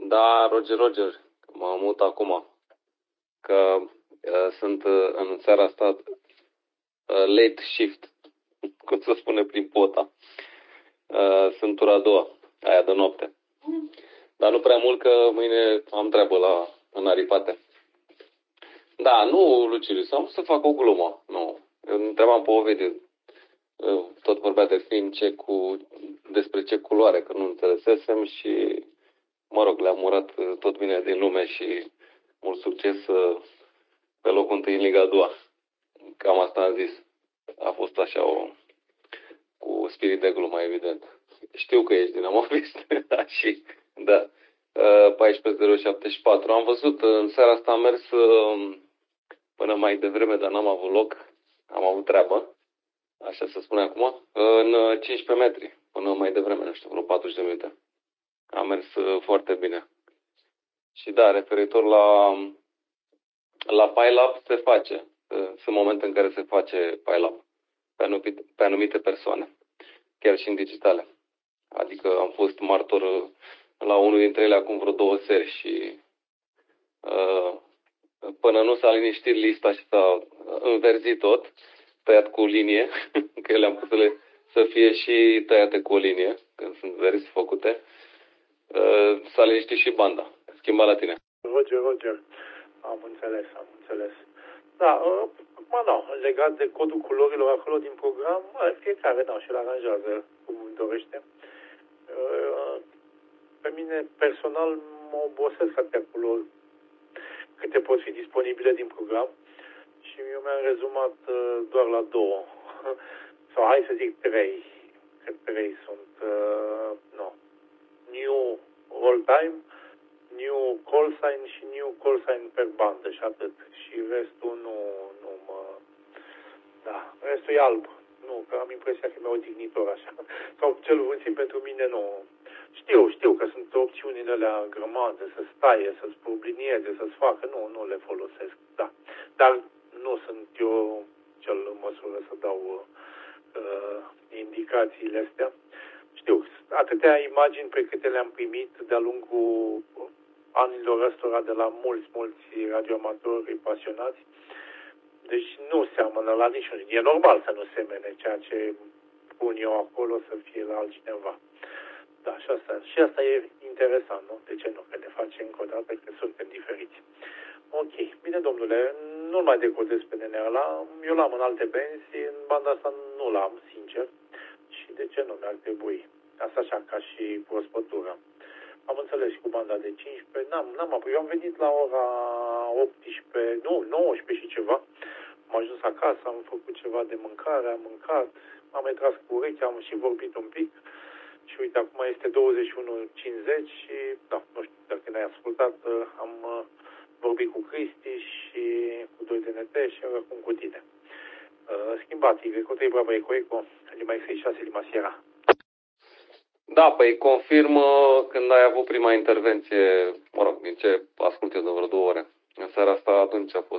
Da, Roger, mă mut acum, că sunt în seara asta late shift, cum se spune prin pota. Sunt tura a doua, aia de noapte. Dar nu prea mult, că mâine am treabă în Aripate. Da, nu, Lucilius, am să fac o glumă. Nu, eu întrebam pe Ovidiu, tot vorbea de film despre ce culoare, că nu înțelesesem și, mă rog, le-am urat tot bine din lume și mult succes pe locul întâi în Liga a doua. Cam asta am zis. A fost așa cu spirit de glumă, evident. Știu că ești dinamofist, da, și da. 14.074. Am văzut, în seara asta am mers până mai devreme, dar n-am avut loc. Am avut treabă, așa se spune acum, în 15 metri, până mai devreme, nu știu, vreo 40 de minute. Am mers foarte bine. Și da, referitor la pile-up se face. Sunt momente în care se face pile-up pe anumite persoane, chiar și în digitale. Adică am fost martor la unul dintre ele acum vreo 2 seri și până nu s-a liniștit lista și s-a înverzit tot, tăiat cu linie, că ele am pus să fie și tăiate cu o linie, când sunt verzi făcute, s-a liniștit și banda. Schimba la tine. Roger, am înțeles. Da, acum nu, legat de codul culorilor acolo din program, fiecare, și-l aranjează cum dorește. Pe mine, personal, mă obosesc atâtea culori câte pot fi disponibile din program și eu mi-am rezumat doar la 2. Sau hai să zic 3. Că 3 sunt, New All Time, New Call Sign și New Call Sign per bandă și atât. Și restul nu mă... Da, restul e alb. Nu, că am impresia că mi-a odihnitor așa. Sau cel puțin pentru mine nu. Știu că sunt opțiunile alea grămadă, să staie, să-ți sublinieze, să-ți facă. Nu le folosesc, da. Dar nu sunt eu cel în măsură să dau indicațiile astea. Știu, atâtea imagini pe câte le-am primit de-a lungul anilor ăstora de la mulți radioamatori pasionați. Deci nu seamănă la niciun. E normal să nu semene ceea ce pun eu acolo să fie la altcineva. Da, și asta e interesant, nu? De ce nu? Că ne face încă o dată că suntem diferiți. Ok, bine domnule, nu-l mai decodez pe nenea ăla. Eu l-am în alte benzi, în banda asta nu l-am, sincer. Și de ce nu mi-ar trebui? Asta așa, ca și prospătură. Am înțeles și cu banda de 15. Eu am venit la ora 18, 19 și ceva. Am ajuns acasă, am făcut ceva de mâncare, am mâncat, am mai tras cu urechi, am și vorbit un pic. Și uite, acum este 21:50 și, nu știu dacă ne-ai ascultat, am vorbit cu Cristi și cu 2TNT și acum cu tine. Schimbat, Y, bravo, Eco, Lima X6, Lima Sierra. Da, păi confirm când ai avut prima intervenție, mă rog, din ce ascult eu de vreo 2 ore. În seara asta atunci a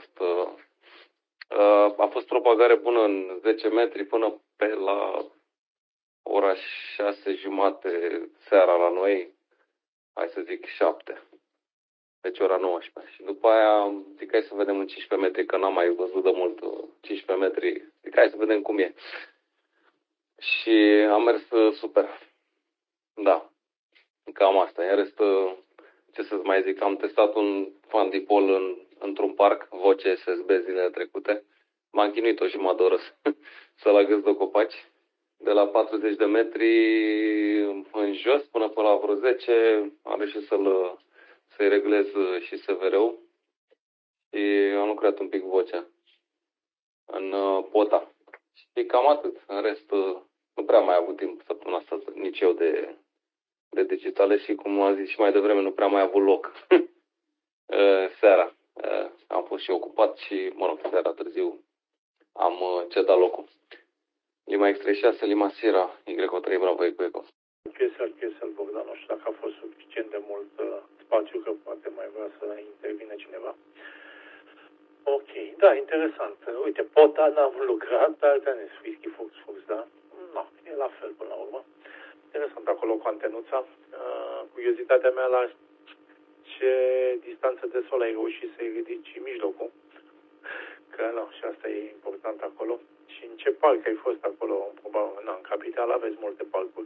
fost propagare bună în 10 metri până pe la ora 6:30 seara la noi, hai să zic 7. Deci ora 19. Și după aia zic hai să vedem în 15 metri, că n-am mai văzut de mult 15 metri. Zic hai să vedem cum e. Și am mers super. Da, cam asta. În rest, ce să-ți mai zic, am testat un fandipol într-un parc, Voce SSB zilele trecute. M-am chinuit-o și mă adoră să-l agăs de copaci. De la 40 de metri în jos până la vreo 10 am reușit să-i reglez și SVR-ul și am lucrat un pic vocea în pota. Și cam atât. În rest, nu prea mai am avut timp săptămâna asta nici eu de digitale și, cum am zis și mai devreme, nu prea mai am avut loc. Seara am fost și ocupat și, mă rog, seara târziu am cedat locul. Lima X36, Lima Sierra, Y3, bravo, Eco. QSL, Bogdan, nu știu dacă a fost suficient de mult spațiu, că poate mai vrea să intervine cineva. Ok, da, interesant. Uite, pota n-am lucrat, dar tenis, whisky, Fox, da? Nu, e la fel până la urmă. Interesant acolo cu antenuța. Curiozitatea mea ce distanță de sol ai reușit să-i ridici mijlocul. Că nu, și asta e important acolo. Și în ce parc ai fost acolo? Probabil, în capital aveți multe parcuri.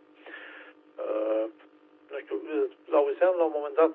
Nu știu, l-auzeam la un moment dat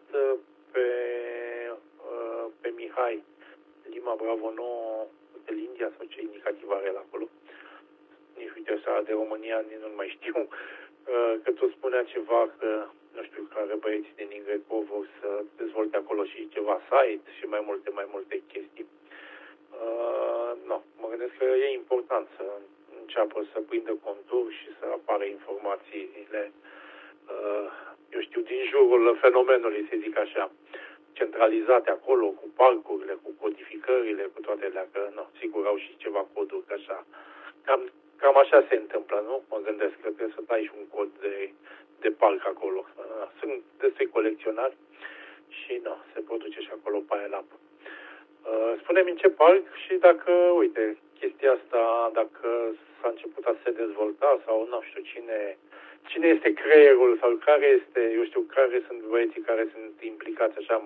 pe Mihai Lima Bravo 9 de India sau ce indicativ are el acolo. Nici uite seara de România, nici nu mai știu. Că tot spunea ceva că, nu știu, care băieții din Ingreco vor să dezvolte acolo și ceva site și mai multe chestii. Nu, mă gândesc că e important să înceapă să prindă contur și să apară informațiile, eu știu, din jurul fenomenului, să zic așa, centralizate acolo, cu parcurile, cu codificările, cu toate alea, că, nu, sigur au și ceva coduri, că așa, cam așa se întâmplă, nu? Mă gândesc că trebuie să dai și un cod de parc acolo. Sunt destui colecționari și, nu, se produce și acolo paie la apă. Spune-mi în ce parc și dacă, uite, chestia asta, dacă s-a început a se dezvolta sau nu știu cine este creierul sau care este, eu știu, care sunt băieții care sunt implicați așa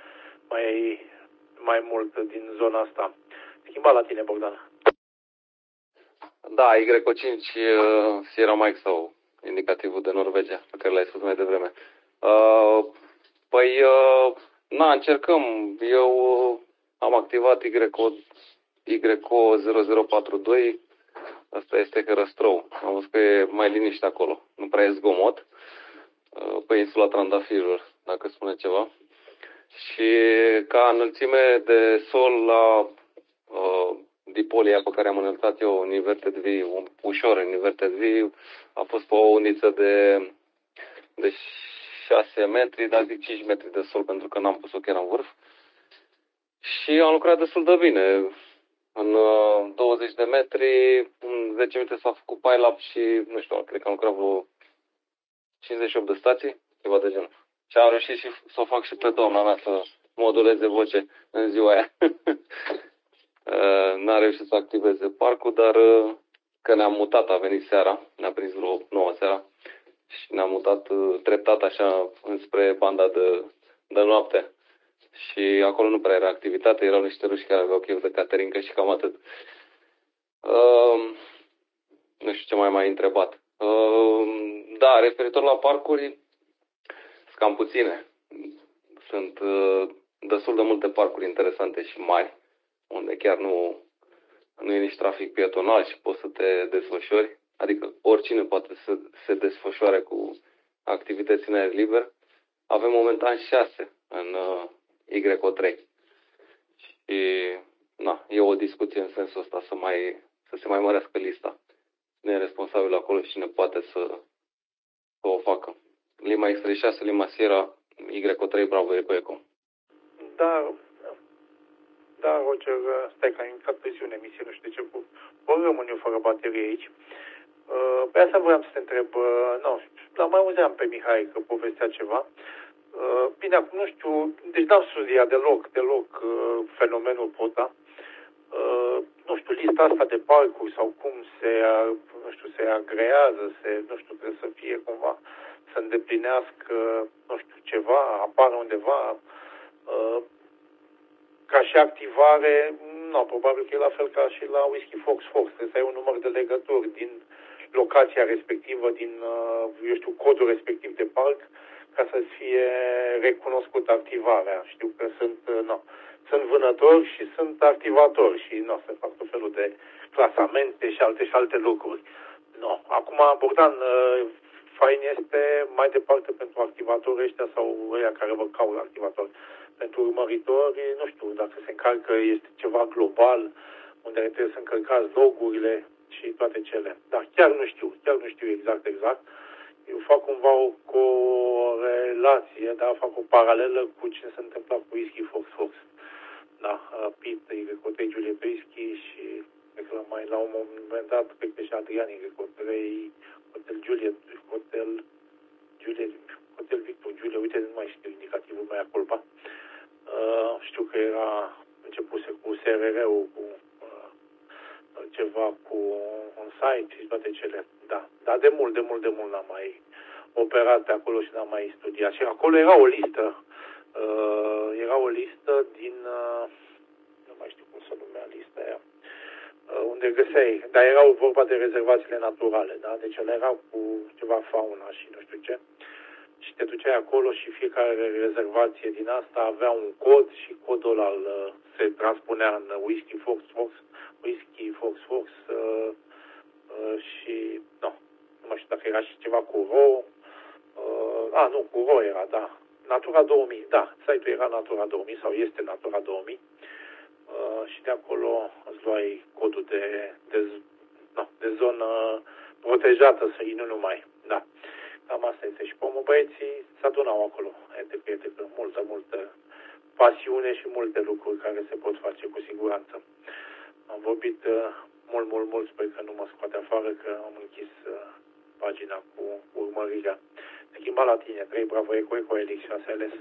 mai mult din zona asta. Schimba la tine, Bogdan. Da, Y5 Sierra Mike sau indicativul de Norvegia, pe care l-ai spus mai devreme. Încercăm. Eu am activat YO 0042. Asta este Hărăstrău. Am văzut că e mai liniște acolo. Nu prea e zgomot. Pe insula Trandafirilor, dacă spune ceva. Și ca înălțime de sol la dipolia pe care am înălțat eu în inverted V, ușor în inverted V, a fost pe o uniță de 6 metri, dar zic 5 metri de sol pentru că n-am pus-o chiar în vârf. Și am lucrat destul de bine. În 20 de metri, în 10 minute s-a făcut pile-up și, nu știu, cred că am lucrat vreo 58 de stații, ceva de genul. Și am reușit și să o fac și pe doamna mea să moduleze voce în ziua aia. N-a reușit să activeze parcul, dar că ne-am mutat, a venit seara, ne-a prins vreo 9 seara și ne-am mutat treptat așa înspre banda de noapte. Și acolo nu prea era activitate, erau niște ruși care aveau chef de caterincă și cam atât. Nu știu ce mai întrebat. Da, referitor la parcuri, sunt cam puține. Sunt destul de multe parcuri interesante și mari, unde chiar nu e nici trafic pietonal și poți să te desfășori. Adică oricine poate să se desfășoare cu activități în aer liber. Avem momentan 6 în YO3. Și e o discuție în sensul ăsta să se mai mărească lista. Cine e responsabil acolo și cine poate să o facă. Lima X36, Lima Sierra, YO3, Bravo Eco. Da, Roger, stai că am intrat pe zi în emisie, nu știu de ce rămân eu fără baterie aici. Pe asta voiam să te întreb, dar mai auzeam pe Mihai că povestea ceva. Bine, acum nu știu, deci n-am studiat deloc fenomenul POTA. Nu știu, lista asta de parcuri sau cum se agrează, trebuie să fie cumva, să îndeplinească, nu știu, ceva, apară undeva, ca și activare, probabil că e la fel ca și la Whisky Fox Fox, trebuie să ai un număr de legături din locația respectivă, din, codul respectiv de parc, ca să fie recunoscută activarea. Știu că sunt vânători și sunt activatori și se fac tot felul de clasamente și alte lucruri. Acum, Bogdan, fain este mai departe pentru activatorii ăștia sau ăia care vă caută activatori. Pentru urmăritori, nu știu, dacă se încarcă, este ceva global, unde trebuie să încărcați logurile și toate cele. Dar chiar nu știu exact. Eu fac cumva o corelație, fac o paralelă cu ce se întâmpla cu Whisky Fox Fox. Pete, Y3, Juliet Whisky și cred că la un moment dat, cred că și Adrian, Y3, Hotel Juliet, Hotel Victor Julia, uite, nu mai știu indicativul mai culpa. Știu că era începuse cu SRR-ul, cu ceva cu un site și toate cele. Da, dar de mult n-am mai operat pe acolo și n-am mai studiat. Și acolo era o listă era o listă din, nu mai știu cum să numea lista aia, unde găseai, dar erau vorba de rezervațiile naturale, da? Deci ele erau cu ceva fauna și nu știu ce. Și te duceai acolo și fiecare rezervație din asta avea un cod și codul ăla se transpunea în Whisky Fox Fox, Whisky Fox Fox și nu mai știu dacă era și ceva cu RO. Nu, cu RO era, da. Natura 2000, da. Site-ul era Natura 2000 sau este Natura 2000. Și de acolo îți luai codul de zonă protejată, să nu numai. Da. Cam asta este. Și pomul băieții se adunau acolo. Adică multă pasiune și multe lucruri care se pot face cu siguranță. Am vorbit mult, sper că nu mă scoate afară, că am închis pagina cu urmărirea. Schimba la tine, 3 bravo eco, Elix 6 ales.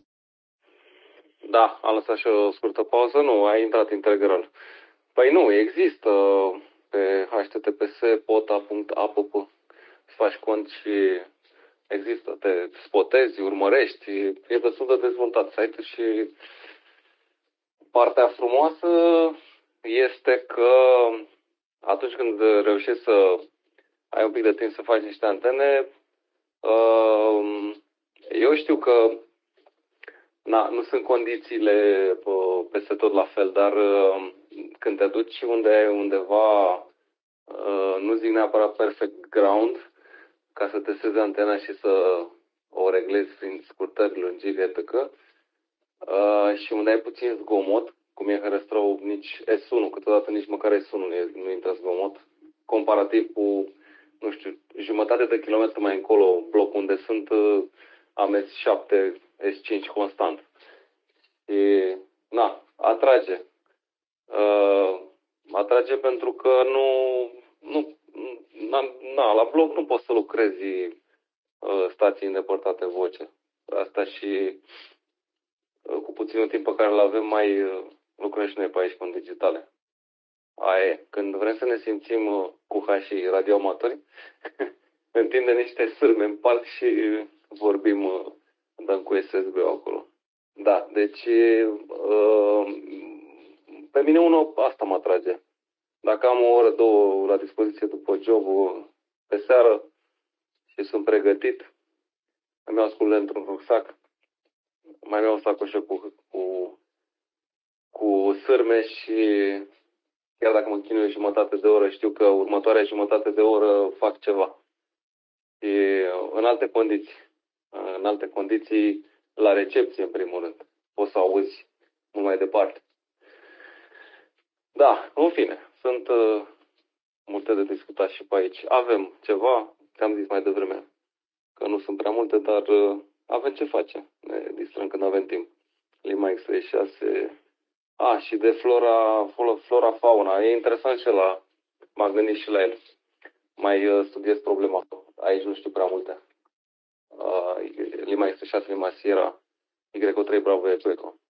Da, am lăsat și o scurtă pauză, nu, a intrat integral. Păi nu, există pe https://pota.app să faci cont și există, te spotezi, urmărești, e destul de dezvoltat site-ul și partea frumoasă este că atunci când reușești să ai un pic de timp să faci niște antene, eu știu că nu sunt condițiile peste tot la fel, dar când te duci unde ai undeva, nu zic neapărat perfect ground, ca să testezi antena și să o reglezi prin scurtări, lungiri, etc. Și unde ai puțin zgomot, cum e Herăstrău, nici S1, câteodată nici măcar S1 nu intră zgomot, comparativ cu, nu știu, jumătate de kilometru mai încolo, bloc unde sunt am S7, S5 constant. Și, atrage. Atrage pentru că la bloc nu poți să lucrezi stații îndepărtate voce. Asta și cu puținul timp pe care îl avem mai lucrăm și noi pe aici cu digitale. Aia e. Când vrem să ne simțim cu și radioamatori, întindem niște sârme în parc și vorbim, dăm cu SSB-ul acolo. Da, deci pe mine unul asta mă atrage. Dacă am o oră, două la dispoziție după job pe seară și sunt pregătit, îmi iau scule într-un rucsac, mai iau sacoșă cu sârme și chiar dacă mă chinui jumătate de oră, știu că următoarea jumătate de oră fac ceva. Și în alte condiții, la recepție în primul rând, poți să auzi mult mai departe. Da, în fine, sunt multe de discutat și pe aici. Avem ceva, ți-am zis mai devreme, că nu sunt prea multe, dar avem ce face. Ne distrăm când avem timp. Lima X36. Și de flora-fauna. E interesant și ăla. M-am gândit și la el. Mai studiez problema. Aici nu știu prea multe. Lima X36, Lima Sierra, Y3 Bravo Eco.